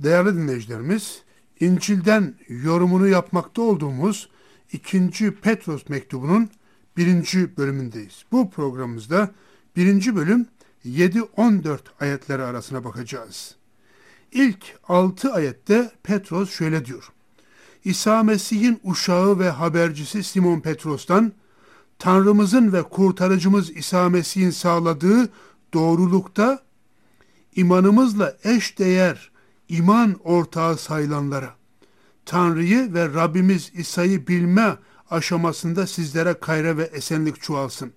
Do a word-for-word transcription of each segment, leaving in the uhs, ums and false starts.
Değerli dinleyicilerimiz, İncil'den yorumunu yapmakta olduğumuz ikinci. Petros mektubunun birinci bölümündeyiz. Bu programımızda birinci bölüm yedi on dört ayetleri arasına bakacağız. İlk altı ayette Petros şöyle diyor: İsa Mesih'in uşağı ve habercisi Simon Petros'tan, Tanrımızın ve kurtarıcımız İsa Mesih'in sağladığı doğrulukta imanımızla eşdeğer iman ortağı sayılanlara, Tanrı'yı ve Rabbimiz İsa'yı bilme aşamasında sizlere kayra ve esenlik çoğalsın.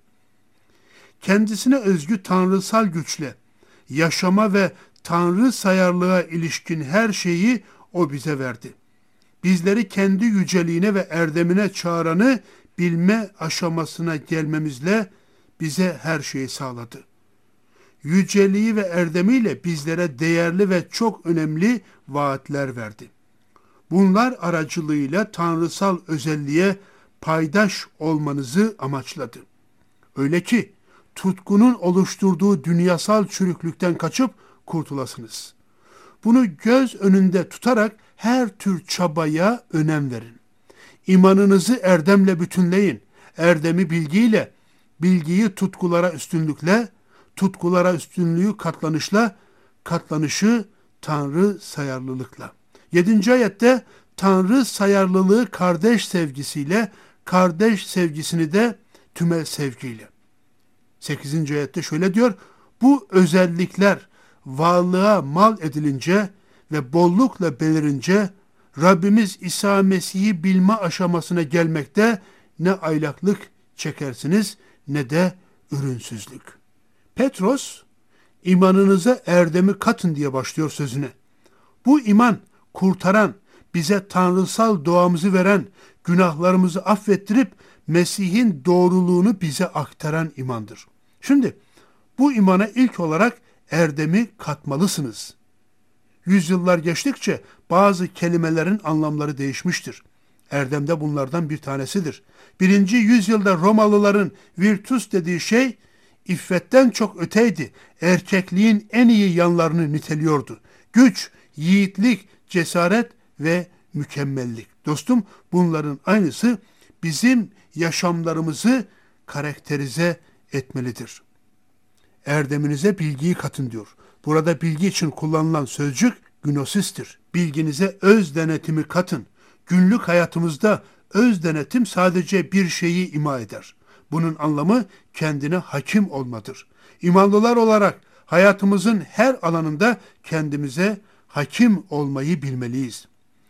Kendisine özgü tanrısal güçle yaşama ve Tanrı sayarlığa ilişkin her şeyi O bize verdi. Bizleri kendi yüceliğine ve erdemine çağıranı bilme aşamasına gelmemizle bize her şeyi sağladı. Yüceliği ve erdemiyle bizlere değerli ve çok önemli vaatler verdi. Bunlar aracılığıyla tanrısal özelliğe paydaş olmanızı amaçladı. Öyle ki tutkunun oluşturduğu dünyasal çürüklükten kaçıp kurtulasınız. Bunu göz önünde tutarak her tür çabaya önem verin. İmanınızı erdemle bütünleyin. Erdemi bilgiyle, bilgiyi tutkulara üstünlükle, tutkulara üstünlüğü katlanışla, katlanışı Tanrı sayarlılıkla. Yedinci ayette Tanrı sayarlılığı kardeş sevgisiyle, kardeş sevgisini de tümel sevgiyle. Sekizinci ayette şöyle diyor: bu özellikler varlığa mal edilince ve bollukla belirince Rabbimiz İsa Mesih'i bilme aşamasına gelmekte ne aylaklık çekersiniz ne de ürünsüzlük. Petros, imanınıza erdemi katın diye başlıyor sözüne. Bu iman kurtaran, bize tanrısal doğamızı veren, günahlarımızı affettirip Mesih'in doğruluğunu bize aktaran imandır. Şimdi bu imana ilk olarak erdemi katmalısınız. Yüzyıllar geçtikçe bazı kelimelerin anlamları değişmiştir. Erdem de bunlardan bir tanesidir. Birinci yüzyılda Romalıların virtus dediği şey iffetten çok öteydi. Erkekliğin en iyi yanlarını niteliyordu. Güç, yiğitlik, cesaret ve mükemmellik. Dostum, bunların aynısı bizim yaşamlarımızı karakterize etmelidir. Erdeminize bilgiyi katın diyor. Burada bilgi için kullanılan sözcük gnosistir. Bilginize öz denetimi katın. Günlük hayatımızda öz denetim sadece bir şeyi ima eder. Bunun anlamı kendine hakim olmadır. İmanlılar olarak hayatımızın her alanında kendimize hakim olmayı bilmeliyiz.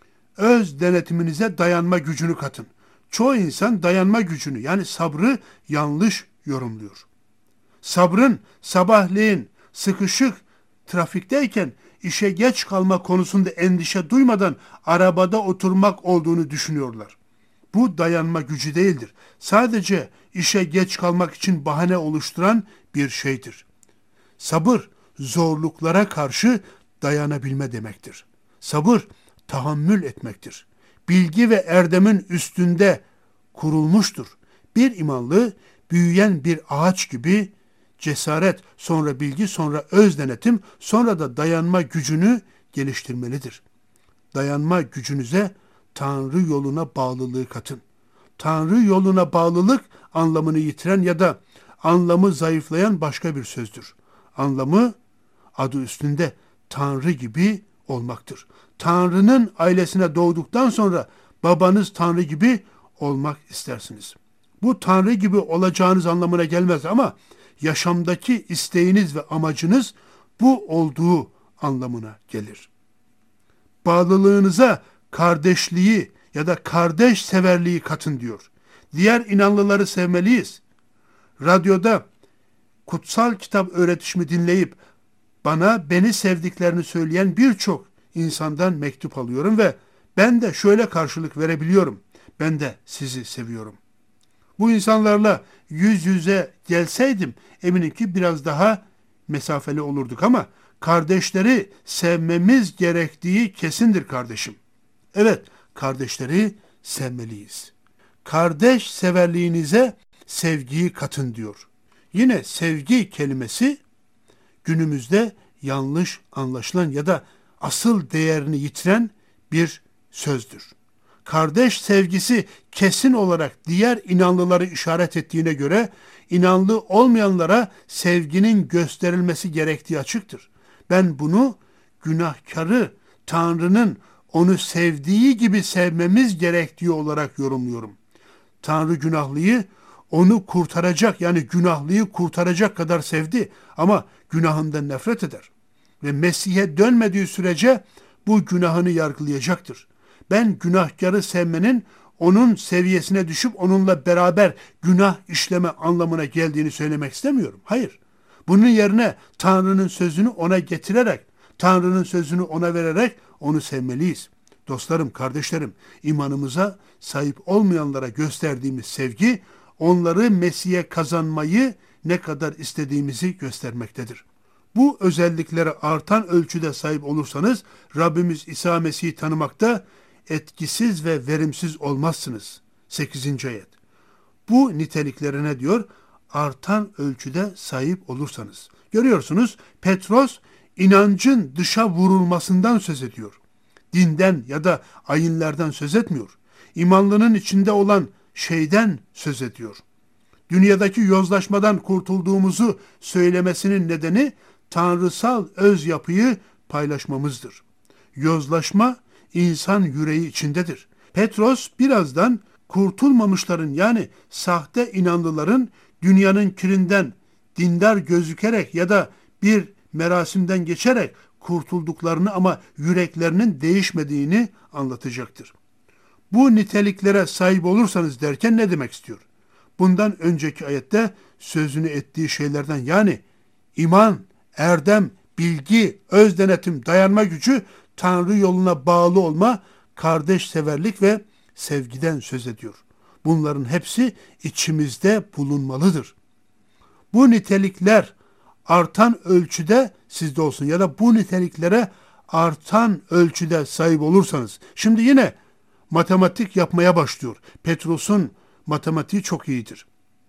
Öz denetiminize dayanma gücünü katın. Çoğu insan dayanma gücünü, yani sabrı yanlış yorumluyor. Sabrın sabahleyin sıkışık trafikteyken işe geç kalma konusunda endişe duymadan arabada oturmak olduğunu düşünüyorlar. Bu dayanma gücü değildir. Sadece işe geç kalmak için bahane oluşturan bir şeydir. Sabır, zorluklara karşı dayanabilme demektir. Sabır, tahammül etmektir. Bilgi ve erdemin üstünde kurulmuştur. Bir imanlı, büyüyen bir ağaç gibi cesaret, sonra bilgi, sonra öz denetim, sonra da dayanma gücünü geliştirmelidir. Dayanma gücünüze Tanrı yoluna bağlılığı katın. Tanrı yoluna bağlılık anlamını yitiren ya da anlamı zayıflayan başka bir sözdür. Anlamı adı üstünde Tanrı gibi olmaktır. Tanrı'nın ailesine doğduktan sonra babanız Tanrı gibi olmak istersiniz. Bu Tanrı gibi olacağınız anlamına gelmez ama yaşamdaki isteğiniz ve amacınız bu olduğu anlamına gelir. Bağlılığınıza kardeşliği ya da kardeş severliği katın diyor. Diğer inanlıları sevmeliyiz. Radyoda kutsal kitap öğretişimi dinleyip bana beni sevdiklerini söyleyen birçok insandan mektup alıyorum ve ben de şöyle karşılık verebiliyorum. Ben de sizi seviyorum. Bu insanlarla yüz yüze gelseydim eminim ki biraz daha mesafeli olurduk ama kardeşleri sevmemiz gerektiği kesindir kardeşim. Evet, kardeşleri sevmeliyiz. Kardeş severliğinize sevgiyi katın diyor. Yine sevgi kelimesi günümüzde yanlış anlaşılan ya da asıl değerini yitiren bir sözdür. Kardeş sevgisi kesin olarak diğer inanlıları işaret ettiğine göre inanlı olmayanlara sevginin gösterilmesi gerektiği açıktır. Ben bunu günahkarı Tanrı'nın onu sevdiği gibi sevmemiz gerektiği olarak yorumluyorum. Tanrı günahlıyı onu kurtaracak, yani günahlıyı kurtaracak kadar sevdi ama günahından nefret eder. Ve Mesih'e dönmediği sürece bu günahını yargılayacaktır. Ben günahkarı sevmenin onun seviyesine düşüp onunla beraber günah işleme anlamına geldiğini söylemek istemiyorum. Hayır. Bunun yerine Tanrı'nın sözünü ona getirerek, Tanrı'nın sözünü ona vererek onu sevmeliyiz. Dostlarım, kardeşlerim, imanımıza sahip olmayanlara gösterdiğimiz sevgi, onları Mesih'e kazanmayı ne kadar istediğimizi göstermektedir. Bu özelliklere artan ölçüde sahip olursanız, Rabbimiz İsa Mesih'i tanımakta etkisiz ve verimsiz olmazsınız. sekizinci ayet. Bu niteliklere ne diyor? Artan ölçüde sahip olursanız. Görüyorsunuz, Petros inancın dışa vurulmasından söz ediyor. Dinden ya da ayinlerden söz etmiyor. İmanlının içinde olan şeyden söz ediyor. Dünyadaki yozlaşmadan kurtulduğumuzu söylemesinin nedeni tanrısal öz yapıyı paylaşmamızdır. Yozlaşma insan yüreği içindedir. Petros birazdan kurtulmamışların, yani sahte inanlıların dünyanın kirinden dindar gözükerek ya da bir merasimden geçerek kurtulduklarını ama yüreklerinin değişmediğini anlatacaktır. Bu niteliklere sahip olursanız derken ne demek istiyor? Bundan önceki ayette sözünü ettiği şeylerden, yani iman, erdem, bilgi, öz denetim, dayanma gücü, Tanrı yoluna bağlı olma, kardeşseverlik ve sevgiden söz ediyor. Bunların hepsi içimizde bulunmalıdır. Bu nitelikler artan ölçüde sizde olsun ya da bu niteliklere artan ölçüde sahip olursanız. Şimdi yine matematik yapmaya başlıyor. Petros'un matematiği çok iyidir.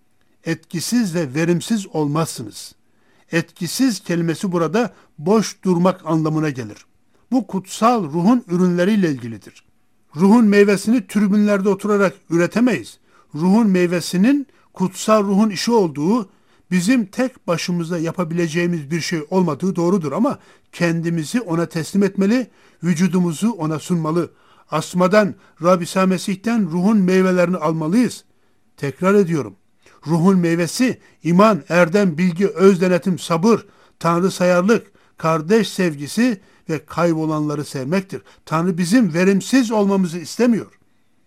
Etkisiz ve verimsiz olmazsınız. Etkisiz kelimesi burada boş durmak anlamına gelir. Bu kutsal ruhun ürünleriyle ilgilidir. Ruhun meyvesini tribünlerde oturarak üretemeyiz. Ruhun meyvesinin kutsal ruhun işi olduğu, bizim tek başımıza yapabileceğimiz bir şey olmadığı doğrudur ama kendimizi ona teslim etmeli, vücudumuzu ona sunmalı. Asmadan, Rab İsa Mesih'ten ruhun meyvelerini almalıyız. Tekrar ediyorum. Ruhun meyvesi iman, erdem, bilgi, öz denetim, sabır, Tanrı sayarlık, kardeş sevgisi ve kaybolanları sevmektir. Tanrı bizim verimsiz olmamızı istemiyor.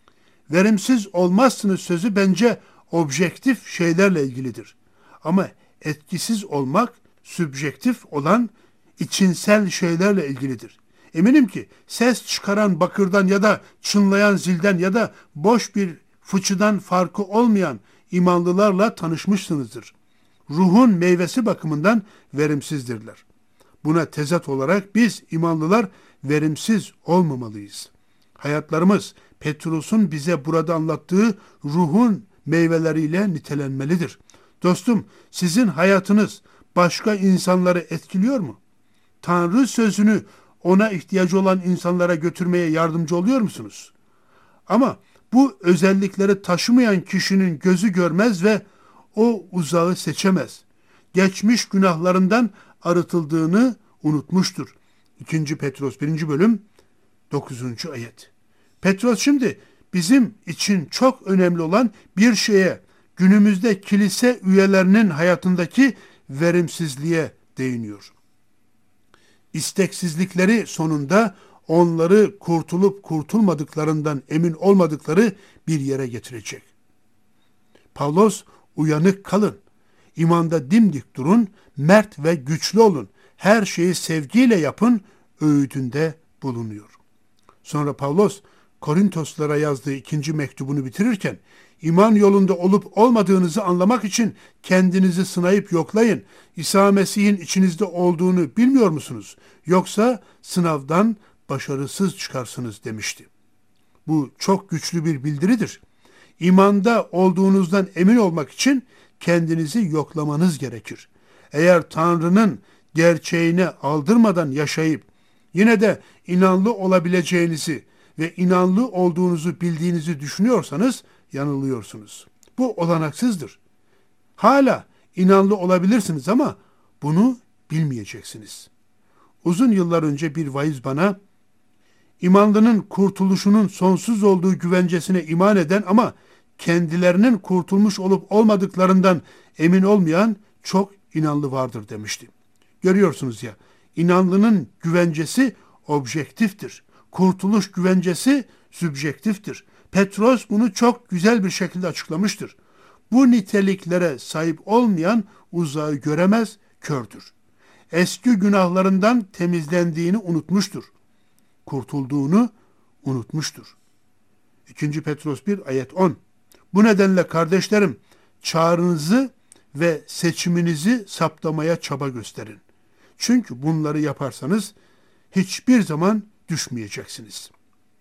Verimsiz olmazsınız sözü bence objektif şeylerle ilgilidir. Ama etkisiz olmak sübjektif olan içinsel şeylerle ilgilidir. Eminim ki ses çıkaran bakırdan ya da çınlayan zilden ya da boş bir fıçıdan farkı olmayan imanlılarla tanışmışsınızdır. Ruhun meyvesi bakımından verimsizdirler. Buna tezat olarak biz imanlılar verimsiz olmamalıyız. Hayatlarımız Petrus'un bize burada anlattığı ruhun meyveleriyle nitelenmelidir. Dostum, sizin hayatınız başka insanları etkiliyor mu? Tanrı sözünü ona ihtiyacı olan insanlara götürmeye yardımcı oluyor musunuz? Ama bu özellikleri taşımayan kişinin gözü görmez ve o uzağı seçemez. Geçmiş günahlarından arıtıldığını unutmuştur. ikinci Petros birinci bölüm dokuzuncu ayet. Petros şimdi bizim için çok önemli olan bir şeye, günümüzde kilise üyelerinin hayatındaki verimsizliğe değiniyor. İsteksizlikleri sonunda onları kurtulup kurtulmadıklarından emin olmadıkları bir yere getirecek. Pavlos, uyanık kalın, imanda dimdik durun, mert ve güçlü olun, her şeyi sevgiyle yapın, öğüdünde bulunuyor. Sonra Pavlos, Korintoslara yazdığı ikinci mektubunu bitirirken, iman yolunda olup olmadığınızı anlamak için kendinizi sınayıp yoklayın. İsa Mesih'in içinizde olduğunu bilmiyor musunuz? Yoksa sınavdan başarısız çıkarsınız demişti. Bu çok güçlü bir bildiridir. İmanda olduğunuzdan emin olmak için kendinizi yoklamanız gerekir. Eğer Tanrı'nın gerçeğine aldırmadan yaşayıp Yine de inanlı olabileceğinizi ve inanlı olduğunuzu bildiğinizi düşünüyorsanız yanılıyorsunuz. Bu olanaksızdır. Hala inanlı olabilirsiniz ama bunu bilmeyeceksiniz. Uzun yıllar önce bir vaiz bana, imanlının kurtuluşunun sonsuz olduğu güvencesine iman eden ama kendilerinin kurtulmuş olup olmadıklarından emin olmayan çok inanlı vardır demişti. Görüyorsunuz ya, inanlının güvencesi objektiftir. Kurtuluş güvencesi sübjektiftir. Petros bunu çok güzel bir şekilde açıklamıştır. Bu niteliklere sahip olmayan uzağı göremez, kördür. Eski günahlarından temizlendiğini unutmuştur. Kurtulduğunu unutmuştur. ikinci. Petros bir ayet on. Bu nedenle kardeşlerim, çağrınızı ve seçiminizi saptamaya çaba gösterin. Çünkü bunları yaparsanız hiçbir zaman düşmeyeceksiniz.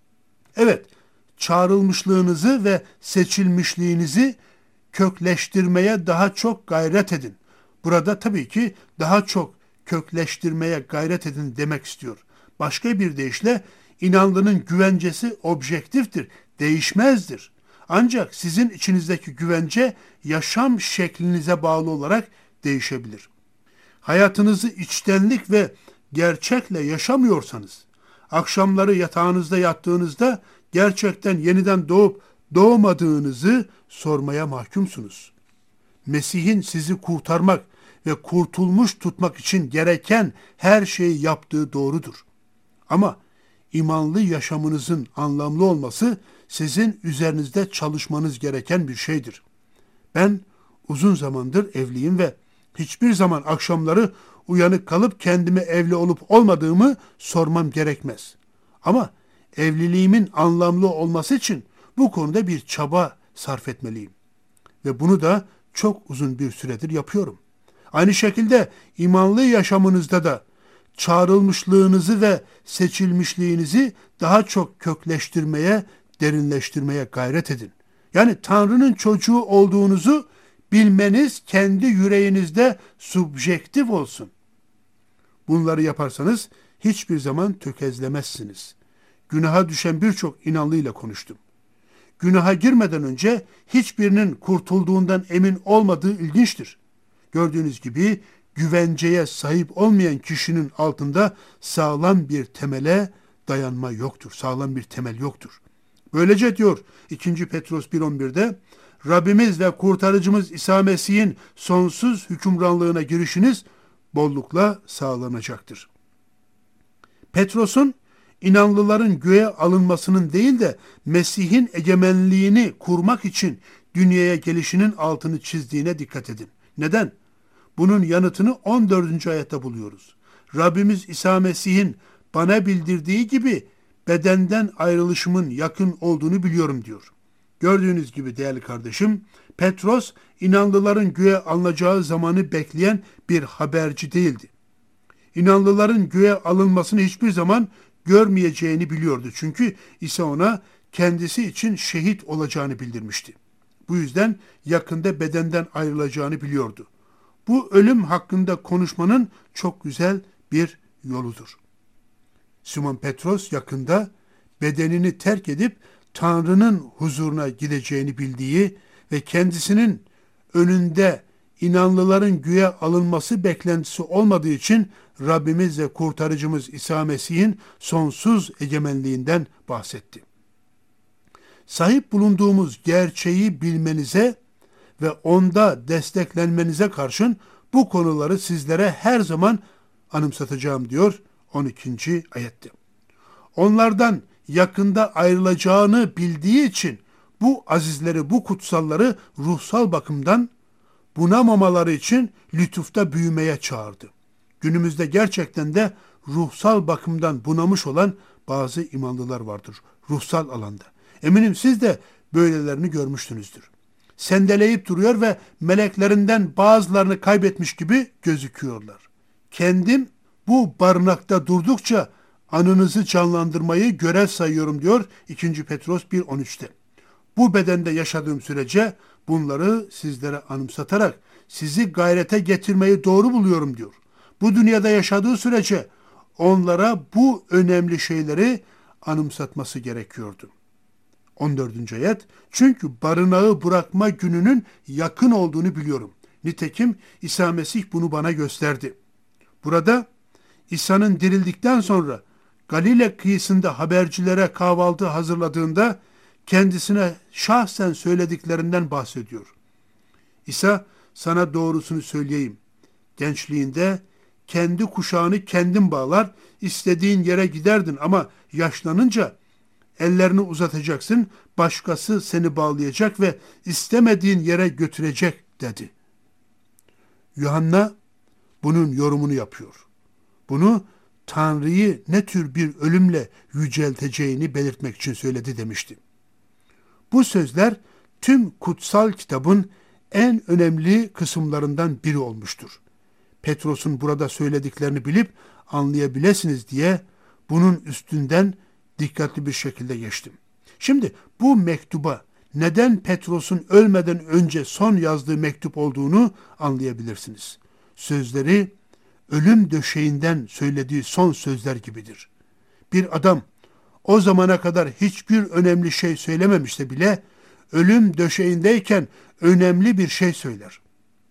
Evet, çağrılmışlığınızı ve seçilmişliğinizi kökleştirmeye daha çok gayret edin. Burada tabii ki daha çok kökleştirmeye gayret edin demek istiyor. Başka bir deyişle inanlının güvencesi objektiftir, değişmezdir. Ancak sizin içinizdeki güvence yaşam şeklinize bağlı olarak değişebilir. Hayatınızı içtenlik ve gerçekle yaşamıyorsanız, akşamları yatağınızda yattığınızda gerçekten yeniden doğup doğmadığınızı sormaya mahkumsunuz. Mesih'in sizi kurtarmak ve kurtulmuş tutmak için gereken her şeyi yaptığı doğrudur. Ama imanlı yaşamınızın anlamlı olması sizin üzerinizde çalışmanız gereken bir şeydir. Ben uzun zamandır evliyim ve hiçbir zaman akşamları uyanık kalıp kendime evli olup olmadığımı sormam gerekmez. Ama evliliğimin anlamlı olması için bu konuda bir çaba sarf etmeliyim. Ve bunu da çok uzun bir süredir yapıyorum. Aynı şekilde imanlı yaşamınızda da çağrılmışlığınızı ve seçilmişliğinizi daha çok kökleştirmeye, derinleştirmeye gayret edin. Yani Tanrı'nın çocuğu olduğunuzu bilmeniz kendi yüreğinizde subjektif olsun. Bunları yaparsanız hiçbir zaman tökezlemezsiniz. Günaha düşen birçok inanlıyla konuştum. Günaha girmeden önce hiçbirinin kurtulduğundan emin olmadığı ilginçtir. Gördüğünüz gibi güvenceye sahip olmayan kişinin altında sağlam bir temele dayanma yoktur. Sağlam bir temel yoktur. Böylece diyor ikinci. Petros bir on bir'de Rabbimiz ve kurtarıcımız İsa Mesih'in sonsuz hükümranlığına girişiniz bollukla sağlanacaktır. Petros'un inanlıların göğe alınmasının değil de Mesih'in egemenliğini kurmak için dünyaya gelişinin altını çizdiğine dikkat edin. Neden? Bunun yanıtını on dördüncü ayette buluyoruz. Rabbimiz İsa Mesih'in bana bildirdiği gibi bedenden ayrılışımın yakın olduğunu biliyorum diyor. Gördüğünüz gibi değerli kardeşim, Petros inanlıların göğe alınacağı zamanı bekleyen bir haberci değildi. İnanlıların göğe alınmasını hiçbir zaman görmeyeceğini biliyordu. Çünkü İsa ona kendisi için şehit olacağını bildirmişti. Bu yüzden yakında bedenden ayrılacağını biliyordu. Bu ölüm hakkında konuşmanın çok güzel bir yoludur. Simon Petros yakında bedenini terk edip Tanrı'nın huzuruna gideceğini bildiği ve kendisinin önünde inanlıların göğe alınması beklentisi olmadığı için Rabbimiz ve kurtarıcımız İsa Mesih'in sonsuz egemenliğinden bahsetti. Sahip bulunduğumuz gerçeği bilmenize ve onda desteklenmenize karşın bu konuları sizlere her zaman anımsatacağım diyor on ikinci ayette. Onlardan yakında ayrılacağını bildiği için bu azizleri, bu kutsalları ruhsal bakımdan bunamamaları için lütufta büyümeye çağırdı. Günümüzde gerçekten de ruhsal bakımdan bunamış olan bazı imanlılar vardır ruhsal alanda. Eminim siz de böylelerini görmüşsünüzdür. Sendeleyip duruyor ve meleklerinden bazılarını kaybetmiş gibi gözüküyorlar. Kendim bu barınakta durdukça anınızı canlandırmayı görev sayıyorum diyor ikinci. Petros bir on üç'te. Bu bedende yaşadığım sürece bunları sizlere anımsatarak sizi gayrete getirmeyi doğru buluyorum diyor. Bu dünyada yaşadığı sürece onlara bu önemli şeyleri anımsatması gerekiyordu. on dördüncü ayet, çünkü barınağı bırakma gününün yakın olduğunu biliyorum. Nitekim İsa Mesih bunu bana gösterdi. Burada İsa'nın dirildikten sonra Galile kıyısında habercilere kahvaltı hazırladığında kendisine şahsen söylediklerinden bahsediyor. İsa, sana doğrusunu söyleyeyim. Gençliğinde kendi kuşağını kendin bağlar, istediğin yere giderdin ama yaşlanınca ellerini uzatacaksın, başkası seni bağlayacak ve istemediğin yere götürecek dedi. Yuhanna bunun yorumunu yapıyor. Bunu Tanrı'yı ne tür bir ölümle yücelteceğini belirtmek için söyledi demişti. Bu sözler tüm kutsal kitabın en önemli kısımlarından biri olmuştur. Petros'un burada söylediklerini bilip anlayabilirsiniz diye bunun üstünden dikkatli bir şekilde geçtim. Şimdi bu mektuba neden Petros'un ölmeden önce son yazdığı mektup olduğunu anlayabilirsiniz. Sözleri ölüm döşeğinden söylediği son sözler gibidir. Bir adam o zamana kadar hiçbir önemli şey söylememişse bile ölüm döşeğindeyken önemli bir şey söyler.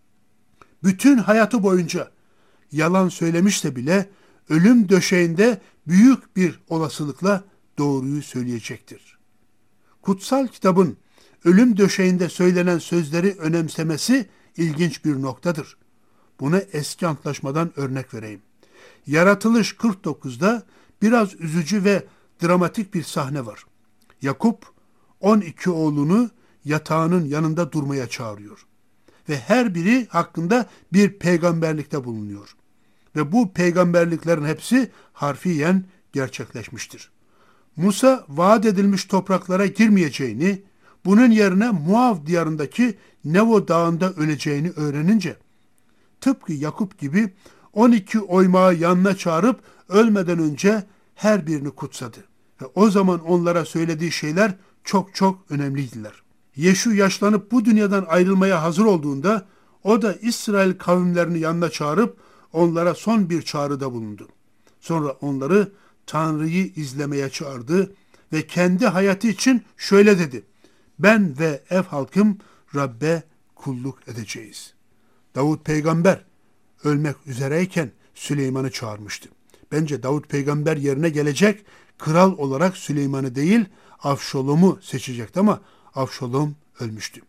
Bütün hayatı boyunca yalan söylemişse bile ölüm döşeğinde büyük bir olasılıkla doğruyu söyleyecektir. Kutsal kitabın ölüm döşeğinde söylenen sözleri önemsemesi ilginç bir noktadır. Buna eski antlaşmadan örnek vereyim. Yaratılış kırk dokuzda biraz üzücü ve dramatik bir sahne var. Yakup on iki oğlunu yatağının yanında durmaya çağırıyor. Ve her biri hakkında bir peygamberlikte bulunuyor. Ve bu peygamberliklerin hepsi harfiyen gerçekleşmiştir. Musa vaat edilmiş topraklara girmeyeceğini, bunun yerine Muav diyarındaki Nevo dağında öleceğini öğrenince, tıpkı Yakup gibi on iki oymağı yanına çağırıp ölmeden önce her birini kutsadı. Ve o zaman onlara söylediği şeyler çok çok önemliydiler. Yeşu yaşlanıp bu dünyadan ayrılmaya hazır olduğunda o da İsrail kavimlerini yanına çağırıp onlara son bir çağrıda bulundu. Sonra onları Tanrı'yı izlemeye çağırdı ve kendi hayatı için şöyle dedi: ben ve ev halkım Rabbe kulluk edeceğiz. Davut peygamber ölmek üzereyken Süleyman'ı çağırmıştı. Bence Davut peygamber yerine gelecek kral olarak Süleyman'ı değil Avşolom'u seçecekti ama Avşolom ölmüştü.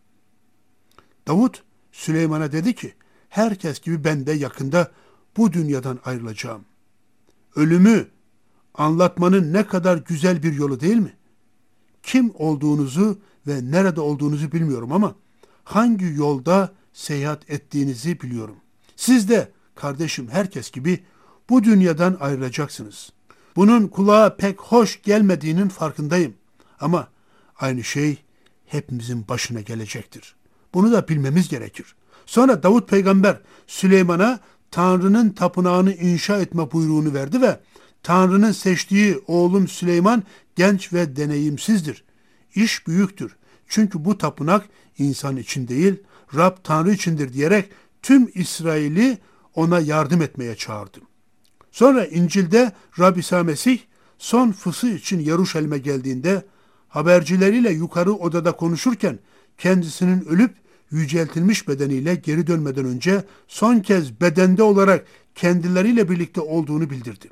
Davut Süleyman'a dedi ki, herkes gibi ben de yakında bu dünyadan ayrılacağım. Ölümü anlatmanın ne kadar güzel bir yolu değil mi? Kim olduğunuzu ve nerede olduğunuzu bilmiyorum ama hangi yolda seyahat ettiğinizi biliyorum. Siz de kardeşim herkes gibi bu dünyadan ayrılacaksınız. Bunun kulağa pek hoş gelmediğinin farkındayım. Ama aynı şey hepimizin başına gelecektir. Bunu da bilmemiz gerekir. Sonra Davut peygamber Süleyman'a Tanrı'nın tapınağını inşa etme buyruğunu verdi ve Tanrı'nın seçtiği oğlum Süleyman genç ve deneyimsizdir. İş büyüktür. Çünkü bu tapınak insan için değil, Rab Tanrı içindir diyerek tüm İsrail'i ona yardım etmeye çağırdı. Sonra İncil'de Rab İsa Mesih son fısı için Yeruşalim'e geldiğinde habercileriyle yukarı odada konuşurken kendisinin ölüp yüceltilmiş bedeniyle geri dönmeden önce son kez bedende olarak kendileriyle birlikte olduğunu bildirdi.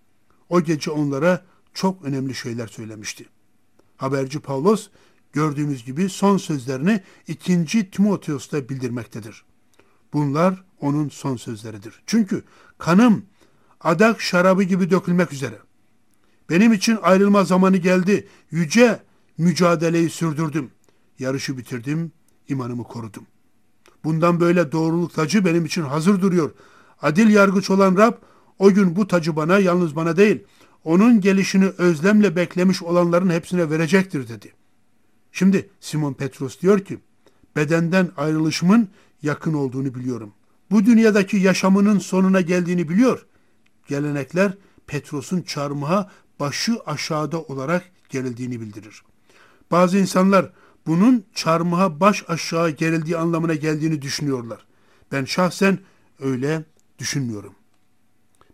O gece onlara çok önemli şeyler söylemişti. Haberci Pavlos gördüğümüz gibi son sözlerini ikinci Timoteos'ta bildirmektedir. Bunlar onun son sözleridir. Çünkü kanım adak şarabı gibi dökülmek üzere. Benim için ayrılma zamanı geldi. Yüce mücadeleyi sürdürdüm. Yarışı bitirdim, imanımı korudum. Bundan böyle doğruluk tacı benim için hazır duruyor. Adil yargıç olan Rab, o gün bu tacı bana, yalnız bana değil, onun gelişini özlemle beklemiş olanların hepsine verecektir dedi. Şimdi Simon Petros diyor ki, bedenden ayrılışımın yakın olduğunu biliyorum. Bu dünyadaki yaşamının sonuna geldiğini biliyor. Gelenekler Petros'un çarmıha başı aşağıda olarak gerildiğini bildirir. Bazı insanlar bunun çarmıha baş aşağı gerildiği anlamına geldiğini düşünüyorlar. Ben şahsen öyle düşünmüyorum.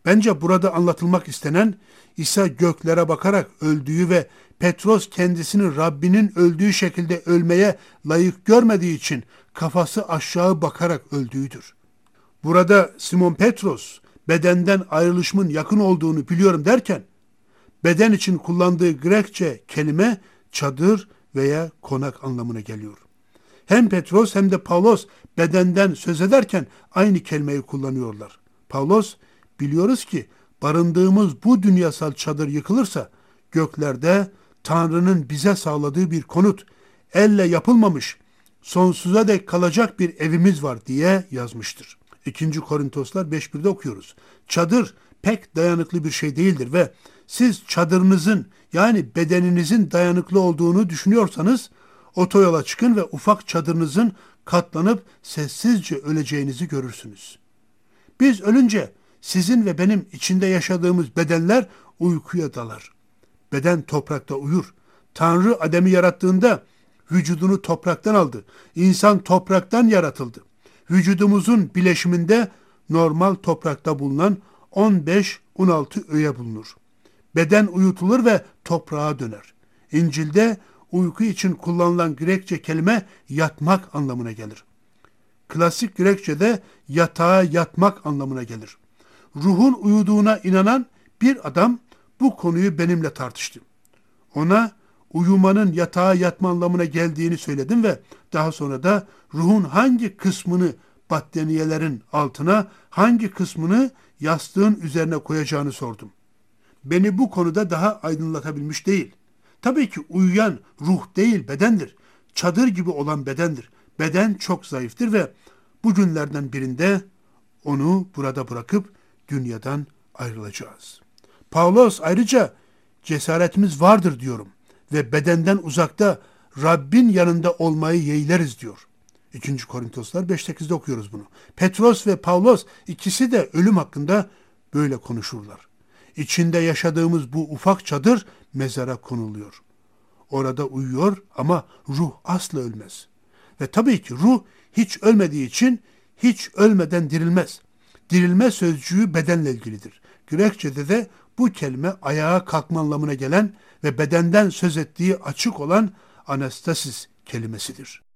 Bence burada anlatılmak istenen İsa göklere bakarak öldüğü ve Petros kendisini Rabbinin öldüğü şekilde ölmeye layık görmediği için kafası aşağı bakarak öldüğüdür. Burada Simon Petros bedenden ayrılışımın yakın olduğunu biliyorum derken beden için kullandığı Grekçe kelime çadır veya konak anlamına geliyor. Hem Petros hem de Pavlos bedenden söz ederken aynı kelimeyi kullanıyorlar. Pavlos, biliyoruz ki barındığımız bu dünyasal çadır yıkılırsa göklerde Tanrı'nın bize sağladığı bir konut, elle yapılmamış, sonsuza dek kalacak bir evimiz var diye yazmıştır. ikinci Korintoslar beş birde okuyoruz. Çadır pek dayanıklı bir şey değildir ve siz çadırınızın yani bedeninizin dayanıklı olduğunu düşünüyorsanız otoyola çıkın ve ufak çadırınızın katlanıp sessizce öleceğinizi görürsünüz. Biz ölünce sizin ve benim içinde yaşadığımız bedenler uykuya dalar. Beden toprakta uyur. Tanrı Adem'i yarattığında vücudunu topraktan aldı. İnsan topraktan yaratıldı. Vücudumuzun bileşiminde normal toprakta bulunan on beş on altı öğe bulunur. Beden uyutulur ve toprağa döner. İncil'de uyku için kullanılan Grekçe kelime yatmak anlamına gelir. Klasik Grekçe'de yatağa yatmak anlamına gelir. Ruhun uyuduğuna inanan bir adam bu konuyu benimle tartıştı. Ona uyumanın yatağa yatma anlamına geldiğini söyledim ve daha sonra da ruhun hangi kısmını battaniyelerin altına, hangi kısmını yastığın üzerine koyacağını sordum. Beni bu konuda daha aydınlatabilmiş değil. Tabii ki uyuyan ruh değil bedendir. Çadır gibi olan bedendir. Beden çok zayıftır ve bu günlerden birinde onu burada bırakıp dünyadan ayrılacağız. Pavlos ayrıca cesaretimiz vardır diyorum ve bedenden uzakta Rabbin yanında olmayı yeğleriz diyor. ikinci Korintoslar beş sekizde okuyoruz bunu. Petros ve Pavlos ikisi de ölüm hakkında böyle konuşurlar. İçinde yaşadığımız bu ufak çadır mezara konuluyor. Orada uyuyor ama ruh asla ölmez. Ve tabii ki ruh hiç ölmediği için hiç ölmeden dirilmez. Dirilme sözcüğü bedenle ilgilidir. Grekçe'de de bu kelime ayağa kalkma anlamına gelen ve bedenden söz ettiği açık olan anastasis kelimesidir.